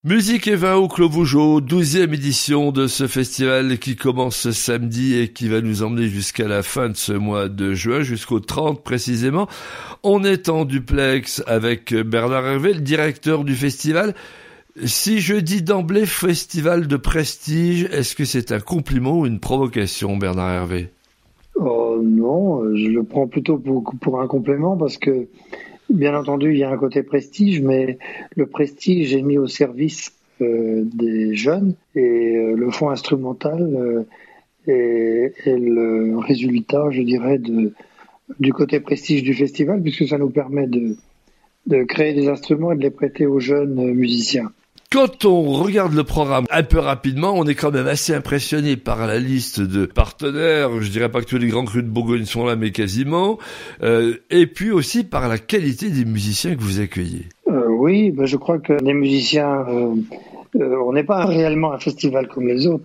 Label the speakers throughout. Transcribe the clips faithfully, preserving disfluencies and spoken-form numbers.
Speaker 1: Musique et vin au Clos Vougeot, douzième édition de ce festival qui commence ce samedi et qui va nous emmener jusqu'à la fin de ce mois de juin, jusqu'au trente précisément. On est en duplex avec Bernard Hervé, le directeur du festival. Si je dis d'emblée festival de prestige, est-ce que c'est un compliment ou une provocation, Bernard Hervé ?
Speaker 2: Oh non, je le prends plutôt pour, pour un complément parce que bien entendu, il y a un côté prestige, mais le prestige est mis au service euh, des jeunes et euh, le fond instrumental euh, est, est le résultat, je dirais, de, du côté prestige du festival, puisque ça nous permet de, de créer des instruments et de les prêter aux jeunes musiciens.
Speaker 1: Quand on regarde le programme un peu rapidement, on est quand même assez impressionné par la liste de partenaires. Je dirais pas que tous les grands crus de Bourgogne sont là, mais quasiment. Euh, et puis aussi par la qualité des musiciens que vous accueillez.
Speaker 2: Euh, oui, ben je crois que les musiciens, euh, euh, on n'est pas réellement un festival comme les autres,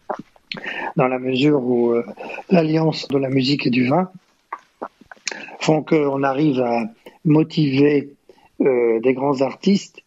Speaker 2: dans la mesure où euh, l'alliance de la musique et du vin font qu'on arrive à motiver euh, des grands artistes.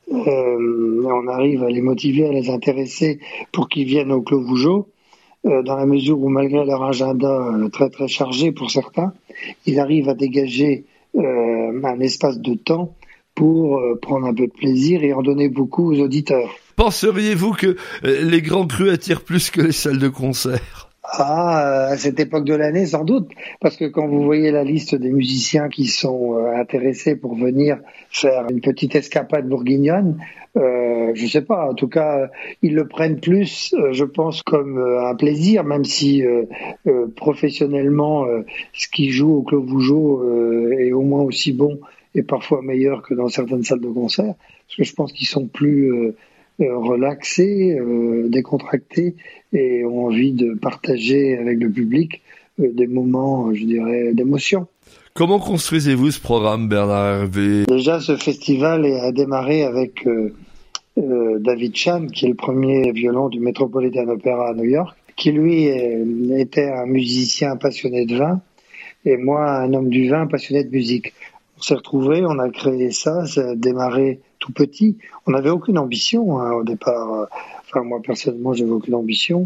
Speaker 2: Euh, on arrive à les motiver, à les intéresser pour qu'ils viennent au Clos Vougeot, euh, dans la mesure où malgré leur agenda euh, très très chargé pour certains, ils arrivent à dégager euh, un espace de temps pour euh, prendre un peu de plaisir et en donner beaucoup aux auditeurs.
Speaker 1: Penseriez-vous que euh, les grands crus attirent plus que les salles de concert ?
Speaker 2: Ah, à cette époque de l'année, sans doute, parce que quand vous voyez la liste des musiciens qui sont euh, intéressés pour venir faire une petite escapade bourguignonne, euh, je sais pas, en tout cas, ils le prennent plus, euh, je pense, comme euh, un plaisir, même si euh, euh, professionnellement, euh, ce qui joue au Clos Vougeot euh, est au moins aussi bon et parfois meilleur que dans certaines salles de concert, parce que je pense qu'ils sont plus euh, euh, relaxés, euh, décontractés et ont envie de partager avec le public euh, des moments, je dirais, d'émotion.
Speaker 1: Comment construisez-vous ce programme, Bernard Hervé ?
Speaker 2: Déjà, ce festival a démarré avec euh, euh, David Chan, qui est le premier violon du Metropolitan Opera à New York, qui lui est, était un musicien passionné de vin, et moi un homme du vin passionné de musique. On s'est retrouvés, on a créé ça, ça a démarré tout petit. On n'avait aucune ambition hein, au départ. Enfin, moi personnellement, j'avais aucune ambition.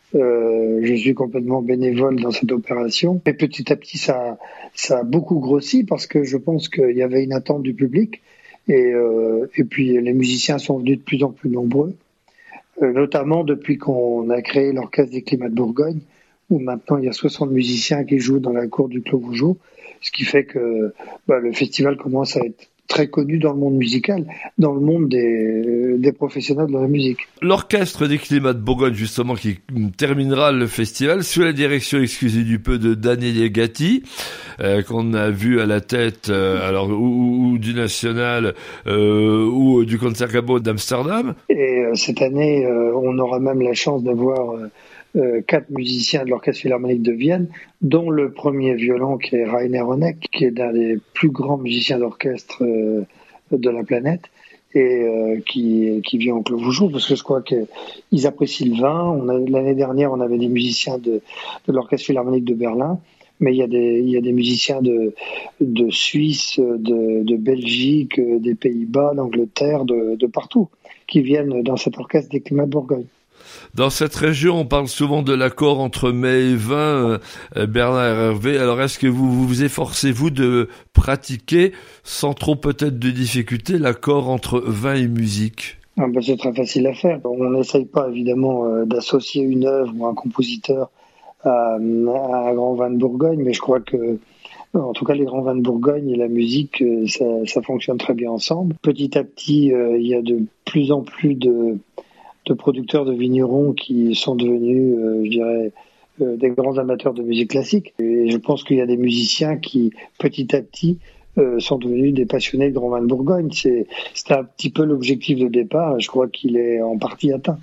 Speaker 2: Euh, je suis complètement bénévole dans cette opération. Et petit à petit, ça, ça a beaucoup grossi parce que je pense qu'il y avait une attente du public. Et, euh, et puis, les musiciens sont venus de plus en plus nombreux, euh, notamment depuis qu'on a créé l'Orchestre des Climats de Bourgogne, où maintenant il y a soixante musiciens qui jouent dans la cour du Clos Vougeot, ce qui fait que bah, le festival commence à être très connu dans le monde musical, dans le monde des, des professionnels de la musique.
Speaker 1: L'Orchestre des Climats de Bourgogne, justement, qui terminera le festival sous la direction, excusez du peu, de Daniele Gatti, euh, qu'on a vu à la tête, euh, alors ou, ou du National euh, ou du Concertgebouw d'Amsterdam.
Speaker 2: Et euh, cette année, euh, on aura même la chance d'avoir euh, Euh, quatre musiciens de l'Orchestre Philharmonique de Vienne, dont le premier violon qui est Rainer Honeck, qui est l'un des plus grands musiciens d'orchestre euh, de la planète et euh, qui, qui vient au Clos Vougeot, parce que je crois qu'ils apprécient le vin. On a, l'année dernière, on avait des musiciens de, de l'Orchestre Philharmonique de Berlin, mais il y a des, il y a des musiciens de, de Suisse, de, de Belgique, des Pays-Bas, d'Angleterre, de, de partout, qui viennent dans cet Orchestre des Climats de Bourgogne.
Speaker 1: Dans cette région, on parle souvent de l'accord entre mets et vin, euh, Bernard Hervé. Alors, est-ce que vous vous efforcez-vous de pratiquer, sans trop peut-être de difficulté, l'accord entre vin et musique ?
Speaker 2: Ah ben, c'est très facile à faire. On n'essaye pas, évidemment, euh, d'associer une œuvre ou un compositeur à, à un grand vin de Bourgogne, mais je crois que, en tout cas, les grands vins de Bourgogne et la musique, ça, ça fonctionne très bien ensemble. Petit à petit, euh, il y a de plus en plus de... de producteurs de vignerons qui sont devenus, euh, je dirais, euh, des grands amateurs de musique classique. Et je pense qu'il y a des musiciens qui, petit à petit, euh, sont devenus des passionnés de grands vins de Bourgogne. C'est, c'est un petit peu l'objectif de départ. Je crois qu'il est en partie atteint.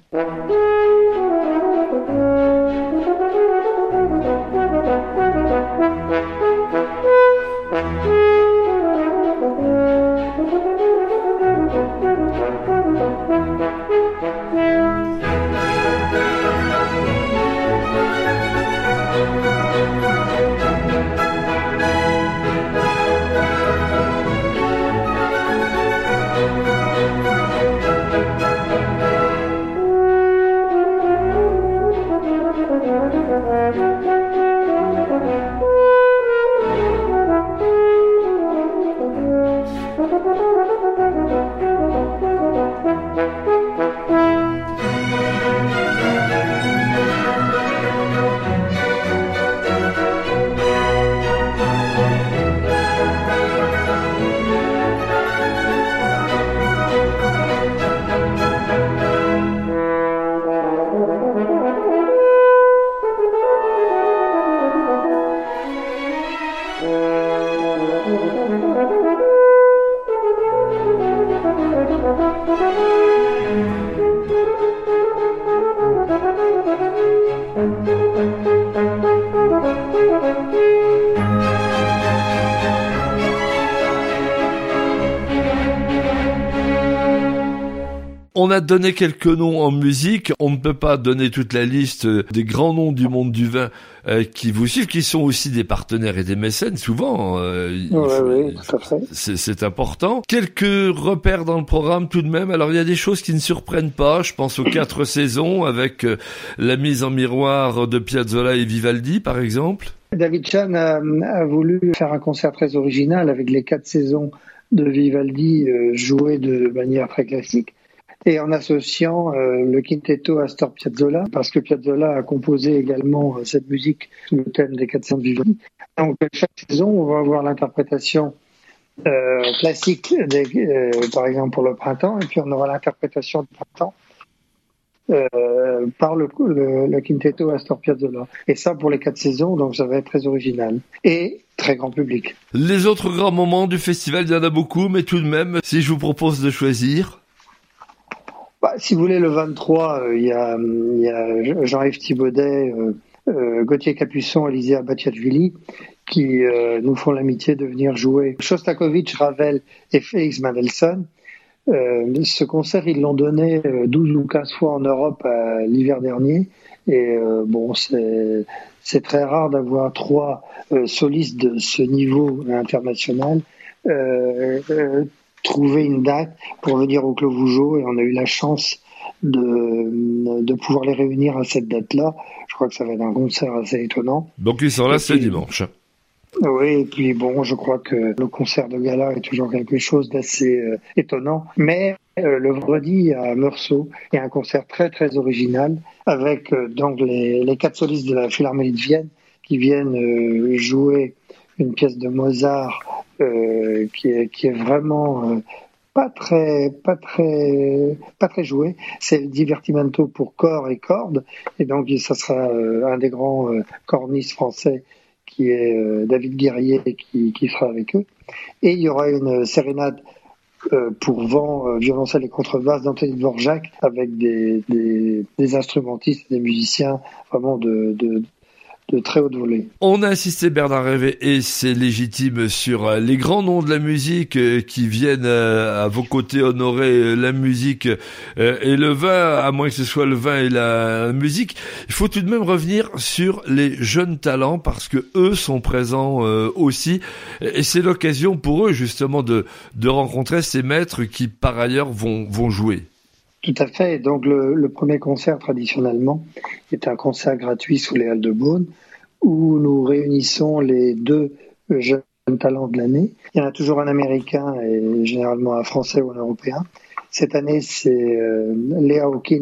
Speaker 1: On a donné quelques noms en musique. On ne peut pas donner toute la liste des grands noms du monde du vin euh, qui vous suivent, qui sont aussi des partenaires et des mécènes, souvent. Euh,
Speaker 2: oui, faut, oui, tout à fait.
Speaker 1: C'est, c'est important. Quelques repères dans le programme tout de même. Alors, il y a des choses qui ne surprennent pas. Je pense aux quatre saisons avec euh, la mise en miroir de Piazzolla et Vivaldi, par exemple.
Speaker 2: David Chan a, a voulu faire un concert très original avec les quatre saisons de Vivaldi euh, jouées de manière très classique et en associant euh, le quintetto Astor Piazzolla, parce que Piazzolla a composé également euh, cette musique sous le thème des quatre saisons de Vivaldi. Donc chaque saison, on va avoir l'interprétation euh, classique, des, euh, par exemple pour le printemps, et puis on aura l'interprétation du printemps Euh, par le, le, le quintetto Astor Piazzolla. Et ça pour les quatre saisons, donc ça va être très original. Et très grand public.
Speaker 1: Les autres grands moments du festival, il y en a beaucoup, mais tout de même, si je vous propose de choisir...
Speaker 2: Bah, si vous voulez, le vingt-trois, il euh, y, a, y a Jean-Yves Thibaudet, euh, euh, Gauthier Capuçon, Elisea Battiatvili, qui euh, nous font l'amitié de venir jouer Shostakovich, Ravel et Félix Mendelssohn. Euh, ce concert, ils l'ont donné douze ou quinze fois en Europe euh, l'hiver dernier. Et euh, bon, c'est, c'est très rare d'avoir trois euh, solistes de ce niveau international euh, euh, trouver une date pour venir au Clos Vougeot. Et on a eu la chance de, de pouvoir les réunir à cette date-là. Je crois que ça va être un concert assez étonnant.
Speaker 1: Donc ils sont là, et c'est puis, dimanche.
Speaker 2: Oui, et puis bon, je crois que le concert de gala est toujours quelque chose d'assez euh, étonnant. Mais euh, le vendredi à Meursault, il y a un concert très très original avec euh, donc les, les quatre solistes de la Philharmonie de Vienne qui viennent euh, jouer une pièce de Mozart euh, qui est qui est vraiment euh, pas très pas très pas très jouée. C'est le Divertimento pour corps et cordes, et donc ça sera euh, un des grands euh, cornistes français, qui est euh, David Guerrier, qui, qui sera avec eux. Et il y aura une sérénade euh, pour vent, euh, violoncelle et contrebasse d'Anthony Dvorak, avec des, des, des instrumentistes et des musiciens vraiment de, de, de très haute volée.
Speaker 1: On a insisté, Bernard Révé, et c'est légitime, sur les grands noms de la musique qui viennent à vos côtés honorer la musique et le vin, à moins que ce soit le vin et la musique. Il faut tout de même revenir sur les jeunes talents, parce que eux sont présents aussi, et c'est l'occasion pour eux justement de, de rencontrer ces maîtres qui par ailleurs vont, vont jouer.
Speaker 2: Tout à fait. Donc le, le premier concert traditionnellement est un concert gratuit sous les Halles de Beaune, où nous réunissons les deux jeunes talents de l'année. Il y en a toujours un Américain et généralement un Français ou un Européen. Cette année, c'est euh, Léa Hawkins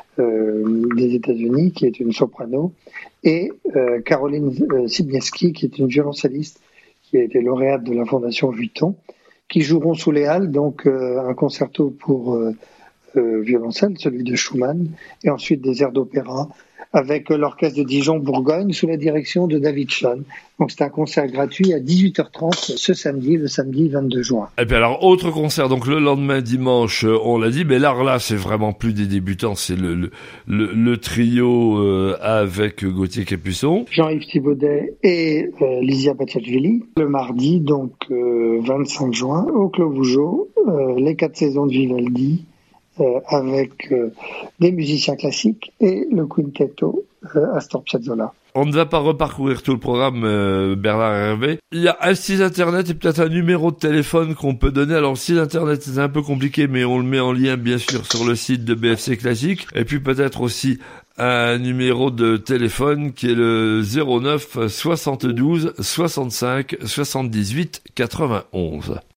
Speaker 2: euh, des États-Unis, qui est une soprano, et euh, Caroline euh, Sibnieski, qui est une violoncelliste, qui a été lauréate de la Fondation Vuitton, qui joueront sous les Halles, donc euh, un concerto pour euh, Euh, violoncelle, celui de Schumann, et ensuite des airs d'opéra avec l'orchestre de Dijon-Bourgogne sous la direction de David Chan. Donc c'est un concert gratuit à dix-huit heures trente ce samedi, le samedi vingt-deux juin.
Speaker 1: Et puis alors, autre concert, donc le lendemain dimanche, on l'a dit, mais là, là c'est vraiment plus des débutants, c'est le, le, le, le trio euh, avec Gauthier Capuçon,
Speaker 2: Jean-Yves Thibaudet et euh, Elisea Battiatvili. Le mardi, donc euh, vingt-cinq juin, au Clos Vougeot, euh, les quatre saisons de Vivaldi, Euh, avec euh, des musiciens classiques et le quintetto euh, Astor Piazzolla.
Speaker 1: On ne va pas reparcourir tout le programme, euh, Bernard Hervé. Il y a un site internet et peut-être un numéro de téléphone qu'on peut donner. Alors, le site internet, c'est un peu compliqué, mais on le met en lien, bien sûr, sur le site de B F C Classique. Et puis peut-être aussi un numéro de téléphone qui est le zéro neuf soixante-douze soixante-cinq soixante-dix-huit quatre-vingt-onze.